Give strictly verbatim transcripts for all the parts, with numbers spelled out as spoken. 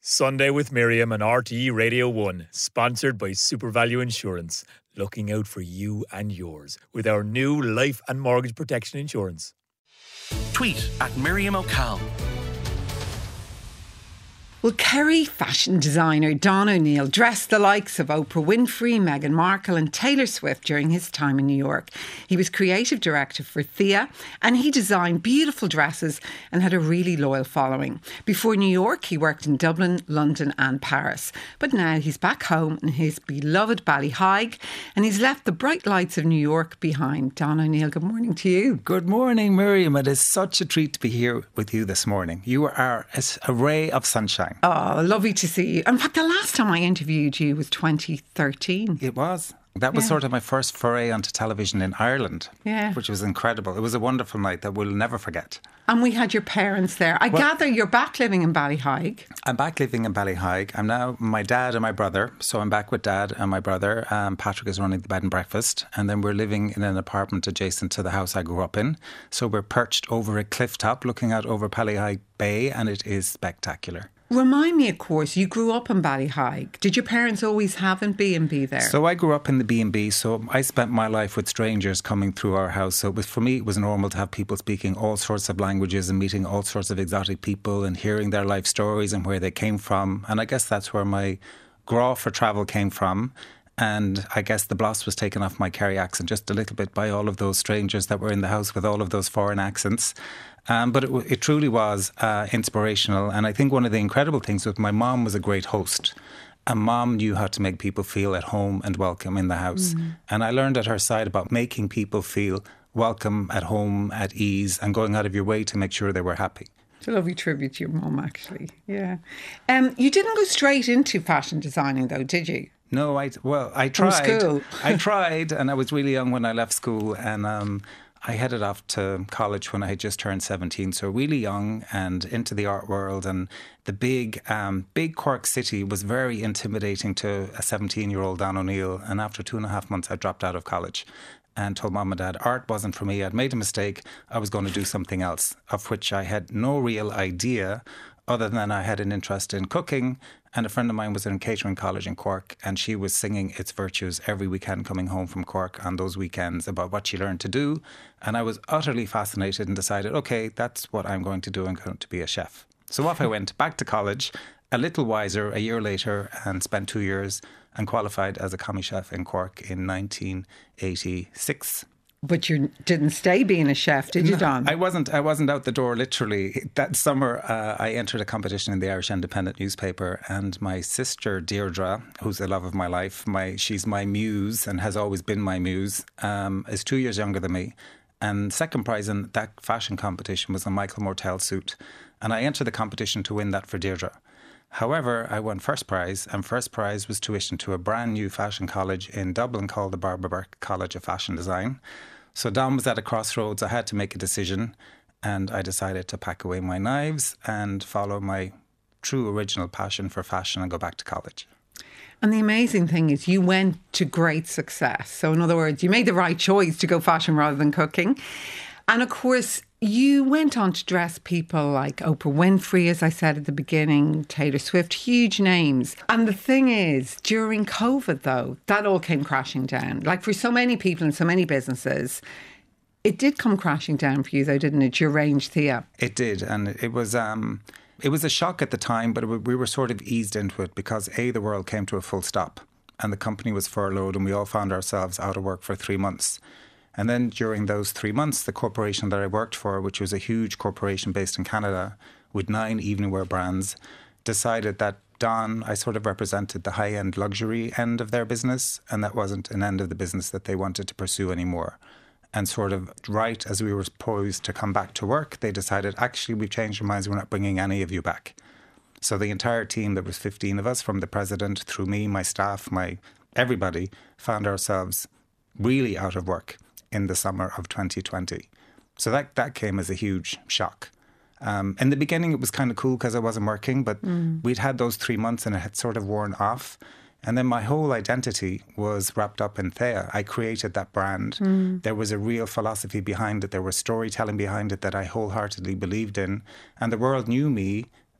Sunday with Miriam on R T E Radio one, sponsored by SuperValue Insurance. Looking out for you and yours with our new life and mortgage protection insurance. Tweet at Miriam O'Call. Well, Kerry fashion designer Don O'Neill dressed the likes of Oprah Winfrey, Meghan Markle and Taylor Swift during his time in New York. He was creative director for Thea and he designed beautiful dresses and had a really loyal following. Before New York, he worked in Dublin, London and Paris. But now he's back home in his beloved Ballyhaig and he's left the bright lights of New York behind. Don O'Neill, good morning to you. Good morning, Miriam. It is such a treat to be here with you this morning. You are a ray of sunshine. Oh, lovely to see you. In fact, the last time I interviewed you was twenty thirteen. It was. That was yeah. sort of my first foray onto television in Ireland, yeah. which was incredible. It was a wonderful night that we'll never forget. And we had your parents there. I well, gather you're back living in Ballyhaig. I'm back living in Ballyhaig. I'm now my dad and my brother. So I'm back with dad and my brother. Um, Patrick is running the bed and breakfast. And then we're living in an apartment adjacent to the house I grew up in. So we're perched over a cliff top looking out over Ballyhaig Bay and it is spectacular. Remind me, of course, you grew up in Ballyhaig. Did your parents always have a B and B there? So I grew up in the B and B, so I spent my life with strangers coming through our house. So it was, for me, it was normal to have people speaking all sorts of languages and meeting all sorts of exotic people and hearing their life stories and where they came from. And I guess that's where my graw for travel came from. And I guess the bloss was taken off my Kerry accent just a little bit by all of those strangers that were in the house with all of those foreign accents. Um, but it, it truly was uh, inspirational. And I think one of the incredible things was my mom was a great host. And mom knew how to make people feel at home and welcome in the house. Mm-hmm. And I learned at her side about making people feel welcome at home, at ease, and going out of your way to make sure they were happy. It's a lovely tribute to your mum, actually. Yeah. Um, you didn't go straight into fashion designing, though, did you? No, I well, I tried. From school. I tried, and I was really young when I left school, and um, I headed off to college when I had just turned seventeen. So really young and into the art world, and the big, um, big Cork city was very intimidating to a seventeen-year-old Don O'Neill. And after two and a half months, I dropped out of college and told mum and dad art wasn't for me. I'd made a mistake. I was going to do something else, of which I had no real idea, other than I had an interest in cooking. And a friend of mine was in catering college in Cork and she was singing its virtues every weekend coming home from Cork on those weekends about what she learned to do. And I was utterly fascinated and decided, OK, that's what I'm going to do. I'm going to be a chef. So off I went back to college, a little wiser a year later, and spent two years and qualified as a commis chef in Cork in nineteen eighty-six. But you didn't stay being a chef, did you, Don? No, I wasn't. I wasn't out the door, literally. That summer, uh, I entered a competition in the Irish Independent newspaper, and my sister, Deirdre, who's the love of my life, my she's my muse and has always been my muse, um, is two years younger than me. And second prize in that fashion competition was a Michael Mortel suit. And I entered the competition to win that for Deirdre. However, I won first prize, and first prize was tuition to a brand new fashion college in Dublin called the Barbara Burke College of Fashion Design. So Don was at a crossroads. I had to make a decision, and I decided to pack away my knives and follow my true original passion for fashion and go back to college. And the amazing thing is you went to great success. So in other words, you made the right choice to go fashion rather than cooking. And of course, you went on to dress people like Oprah Winfrey, as I said at the beginning, Taylor Swift, huge names. And the thing is, during COVID, though, that all came crashing down. Like for so many people and so many businesses, it did come crashing down for you, though, didn't it? Your range, Thea. It did. And it was... Um It was a shock at the time, but we were sort of eased into it because, A, the world came to a full stop and the company was furloughed and we all found ourselves out of work for three months. And then during those three months, the corporation that I worked for, which was a huge corporation based in Canada with nine evening wear brands, decided that Don, I sort of represented the high-end luxury end of their business, and that wasn't an end of the business that they wanted to pursue anymore. And sort of right as we were poised to come back to work, they decided, actually, we've changed our minds. We're not bringing any of you back. So the entire team, there was fifteen of us, from the president through me, my staff, my everybody, found ourselves really out of work in the summer of twenty twenty. So that, that came as a huge shock. Um, in the beginning, it was kind of cool because I wasn't working, but mm. we'd had those three months and it had sort of worn off. And then my whole identity was wrapped up in Thea. I created that brand. Mm. There was a real philosophy behind it. There was storytelling behind it that I wholeheartedly believed in. And the world knew me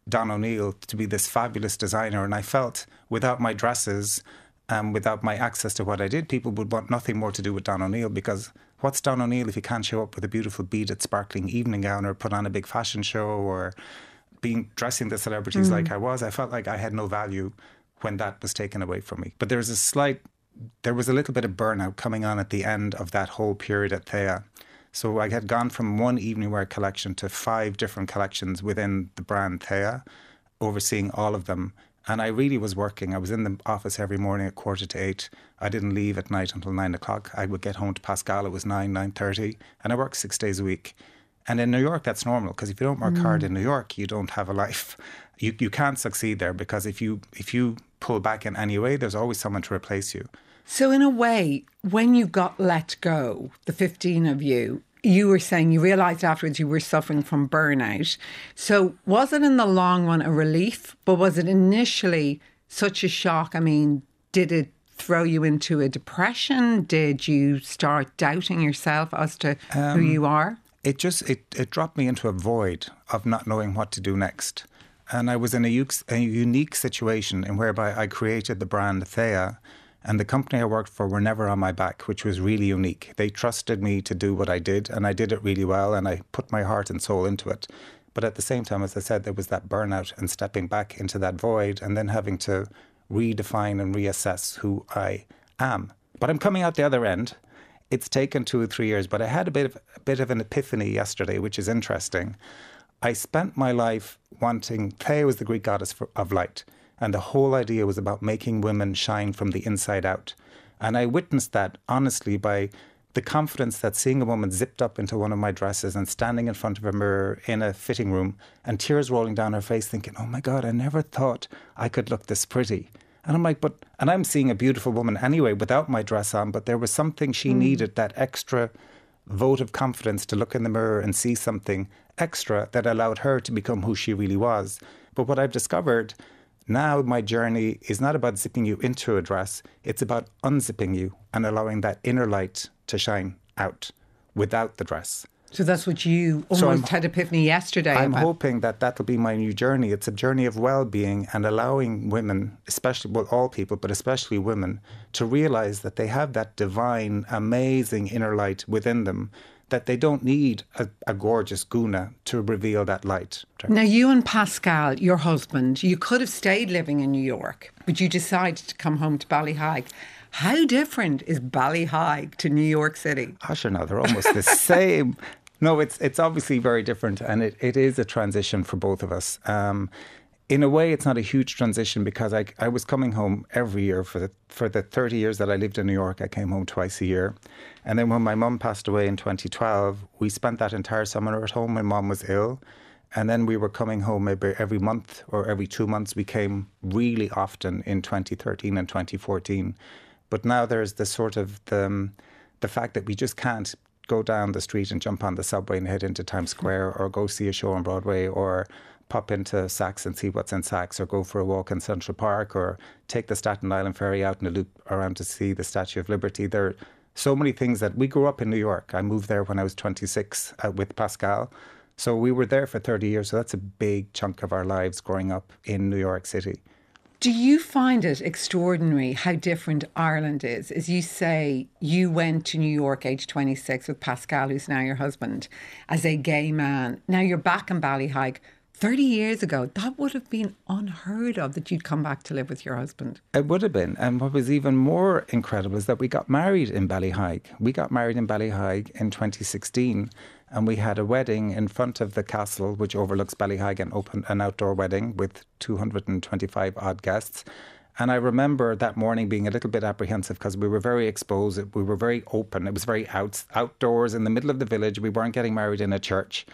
Don O'Neill to be this fabulous designer. And I felt without my dresses and without my access to what I did, people would want nothing more to do with Don O'Neill, because what's Don O'Neill if he can't show up with a beautiful beaded, sparkling evening gown or put on a big fashion show or being dressing the celebrities mm. like I was? I felt like I had no value when that was taken away from me. But there was a slight, there was a little bit of burnout coming on at the end of that whole period at Thea. So I had gone from one evening wear collection to five different collections within the brand Thea, overseeing all of them. And I really was working. I was in the office every morning at quarter to eight. I didn't leave at night until nine o'clock. I would get home to Pascal. It was nine, nine thirty. And I worked six days a week. And in New York, that's normal, because if you don't work mm. hard in New York, you don't have a life. You you can't succeed there, because if you if you pull back in any way, there's always someone to replace you. So in a way, when you got let go, the fifteen of you, you were saying you realised afterwards you were suffering from burnout. So was it in the long run a relief, but was it initially such a shock? I mean, did it throw you into a depression? Did you start doubting yourself as to um, who you are? It just, it, it dropped me into a void of not knowing what to do next. And I was in a, u- a unique situation in whereby I created the brand Thea, and the company I worked for were never on my back, which was really unique. They trusted me to do what I did, and I did it really well, and I put my heart and soul into it. But at the same time, as I said, there was that burnout and stepping back into that void and then having to redefine and reassess who I am. But I'm coming out the other end. It's taken two or three years, but I had a bit of a bit of an epiphany yesterday, which is interesting. I spent my life wanting, Thea was the Greek goddess for, of light. And the whole idea was about making women shine from the inside out. And I witnessed that, honestly, by the confidence that seeing a woman zipped up into one of my dresses and standing in front of a mirror in a fitting room and tears rolling down her face thinking, oh my God, I never thought I could look this pretty. And I'm like, but, and I'm seeing a beautiful woman anyway without my dress on, but there was something she mm. needed, that extra vote of confidence to look in the mirror and see something extra that allowed her to become who she really was. But what I've discovered now, my journey is not about zipping you into a dress. It's about unzipping you and allowing that inner light to shine out without the dress. So that's what you almost so had epiphany yesterday. I'm about. hoping that that'll be my new journey. It's a journey of well-being and allowing women, especially, well, all people, but especially women, to realise that they have that divine, amazing inner light within them, that they don't need a, a gorgeous guna to reveal that light. Now, you and Pascal, your husband, you could have stayed living in New York, but you decided to come home to Ballyhaig. How different is Ballyhaig to New York City? Oh, sure, no, they're almost the same. No, it's it's obviously very different, and it, it is a transition for both of us. Um, in a way, it's not a huge transition because I, I was coming home every year for the for the thirty years that I lived in New York. I came home twice a year. And then when my mum passed away in twenty twelve, we spent that entire summer at home. My mum was ill. And then we were coming home maybe every month or every two months. We came really often in twenty thirteen and twenty fourteen. But now there's the sort of the, um, the fact that we just can't go down the street and jump on the subway and head into Times Square or go see a show on Broadway or pop into Saks and see what's in Saks or go for a walk in Central Park or take the Staten Island ferry out in a loop around to see the Statue of Liberty. There are so many things that we grew up in New York. I moved there when I was twenty-six uh, with Pascal. So we were there for thirty years. So that's a big chunk of our lives growing up in New York City. Do you find it extraordinary how different Ireland is? As you say, you went to New York age twenty-six with Pascal, who's now your husband, as a gay man. Now you're back in Ballyhaig. thirty years ago, that would have been unheard of that you'd come back to live with your husband. It would have been. And what was even more incredible is that we got married in Ballyhaig. We got married in Ballyhaig in twenty sixteen. And we had a wedding in front of the castle, which overlooks Ballyhaig, and opened an outdoor wedding with two hundred twenty-five odd guests. And I remember that morning being a little bit apprehensive because we were very exposed. We were very open. It was very out, outdoors in the middle of the village. We weren't getting married in a church.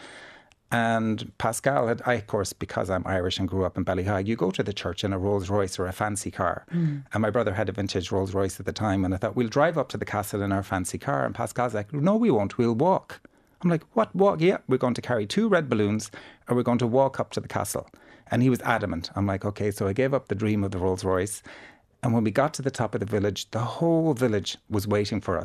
And Pascal had, I, of course, because I'm Irish and grew up in Ballyhaig, you go to the church in a Rolls Royce or a fancy car. Mm. And my brother had a vintage Rolls Royce at the time. And I thought, we'll drive up to the castle in our fancy car. And Pascal's like, no, we won't. We'll walk. I'm like, what walk? Yeah, we're going to carry two red balloons and we're going to walk up to the castle. And he was adamant. I'm like, okay. So I gave up the dream of the Rolls Royce. And when we got to the top of the village, the whole village was waiting for us.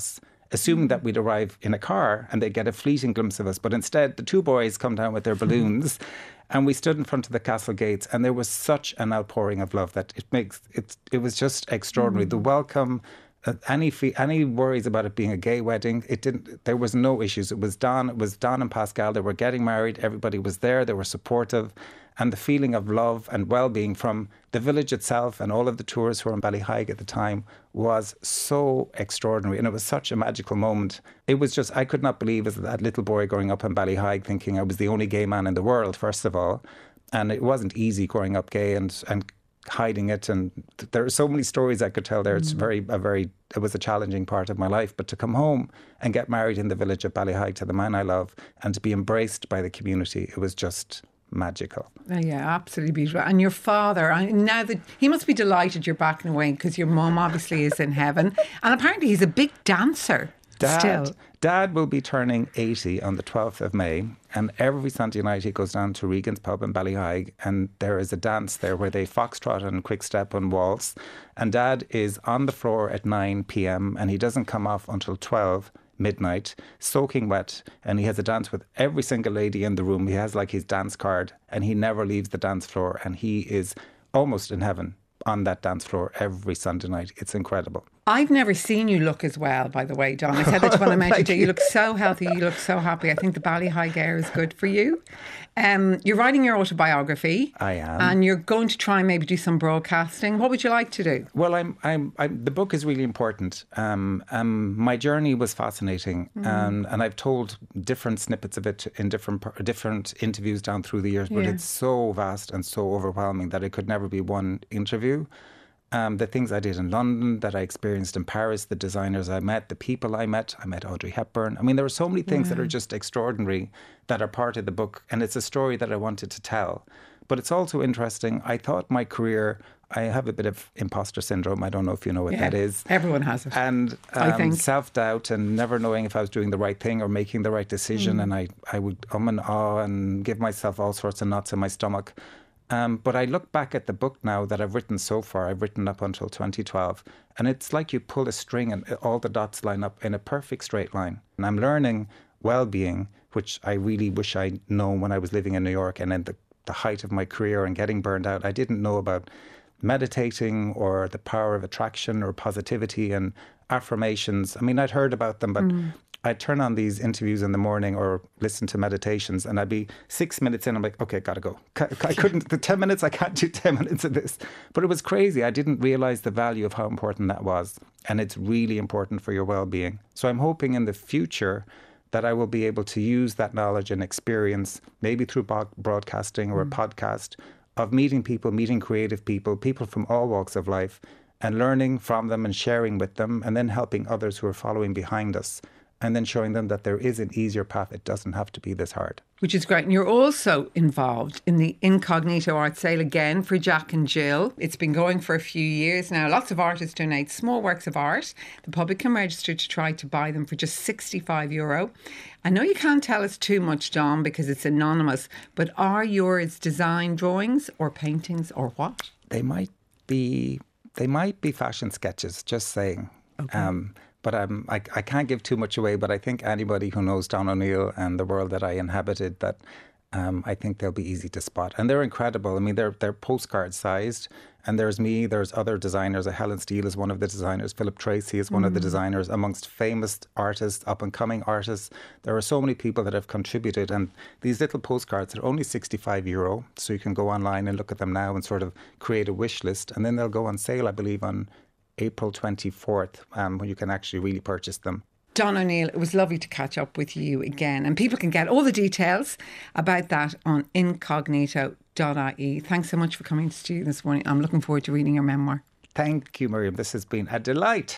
assuming that we'd arrive in a car and they'd get a fleeting glimpse of us. But instead, the two boys come down with their balloons and we stood in front of the castle gates, and there was such an outpouring of love that it makes it, it was just extraordinary. Mm. The welcome, uh, any fee, any worries about it being a gay wedding, it didn't, there was no issues. It was Don, it was Don and Pascal, they were getting married, everybody was there, they were supportive. And the feeling of love and well-being from the village itself and all of the tourists who were in Ballyhaig at the time was so extraordinary. And it was such a magical moment. It was just, I could not believe as that little boy growing up in Ballyhaig thinking I was the only gay man in the world, first of all. And it wasn't easy growing up gay and, and hiding it. And there are so many stories I could tell there. It's very, a very, it was a challenging part of my life. But to come home and get married in the village of Ballyhaig to the man I love and to be embraced by the community, it was just magical. Oh, yeah, absolutely beautiful. And your father, I, now that he must be delighted you're back in Wayne because your mum obviously is in heaven, and apparently he's a big dancer. Dad, still. Dad will be turning eighty on the twelfth of May, and every Sunday night he goes down to Regan's pub in Ballyhaig, and there is a dance there where they foxtrot and quick step and waltz, and Dad is on the floor at nine p.m. and he doesn't come off until twelve midnight, soaking wet, and he has a dance with every single lady in the room. He has like his dance card, and he never leaves the dance floor, and he is almost in heaven on that dance floor every Sunday night. It's incredible. I've never seen you look as well, by the way, Don. I said that to when I met you today. You look so healthy, you look so happy. I think the Ballyhaig air is good for you. Um, you're writing your autobiography. I am. And you're going to try and maybe do some broadcasting. What would you like to do? Well, I'm, I'm, I'm the book is really important. Um, um, my journey was fascinating, mm. um, and I've told different snippets of it in different different interviews down through the years, but yeah. It's so vast and so overwhelming that it could never be one interview. Um, the things I did in London, that I experienced in Paris, the designers I met, the people I met. I met Audrey Hepburn. I mean, there are so many things yeah. that are just extraordinary that are part of the book. And it's a story that I wanted to tell. But it's also interesting. I thought my career, I have a bit of imposter syndrome. I don't know if you know what yeah, that is. Everyone has it. And um, I think. self-doubt and never knowing if I was doing the right thing or making the right decision. Mm. And I, I would um and ah and give myself all sorts of knots in my stomach. Um, but I look back at the book now that I've written so far. I've written up until twenty twelve. And it's like you pull a string and all the dots line up in a perfect straight line. And I'm learning well-being, which I really wish I'd known when I was living in New York and in the, the height of my career and getting burned out. I didn't know about meditating or the power of attraction or positivity and affirmations. I mean, I'd heard about them, but mm. I'd turn on these interviews in the morning or listen to meditations and I'd be six minutes in, I'm like, okay, gotta go. I couldn't, the ten minutes, I can't do ten minutes of this. But it was crazy. I didn't realize the value of how important that was. And it's really important for your well-being. So I'm hoping in the future that I will be able to use that knowledge and experience, maybe through broadcasting or mm. a podcast, of meeting people, meeting creative people, people from all walks of life, and learning from them and sharing with them, and then helping others who are following behind us, and then showing them that there is an easier path. It doesn't have to be this hard. Which is great. And you're also involved in the Incognito Art Sale again for Jack and Jill. It's been going for a few years now. Lots of artists donate small works of art. The public can register to try to buy them for just sixty-five euro. I know you can't tell us too much, Dom, because it's anonymous, but are yours design drawings or paintings or what? They might be, they might be fashion sketches, just saying. Okay. Um, But um, I, I can't give too much away, but I think anybody who knows Don O'Neill and the world that I inhabited, that um, I think they'll be easy to spot. And they're incredible. I mean, they're they're postcard sized. And there's me, there's other designers. Helen Steele is one of the designers. Philip Tracy is one mm. of the designers, amongst famous artists, up-and-coming artists. There are so many people that have contributed. And these little postcards are only sixty-five euro. So you can go online and look at them now and sort of create a wish list. And then they'll go on sale, I believe, on April twenty-fourth, um, when you can actually really purchase them. Don O'Neill, it was lovely to catch up with you again. And people can get all the details about that on incognito dot I E. Thanks so much for coming to studio this morning. I'm looking forward to reading your memoir. Thank you, Miriam. This has been a delight.